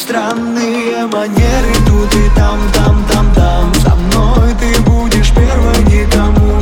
странные манеры тут и там, там, там, там. Со мной ты будешь первой, никому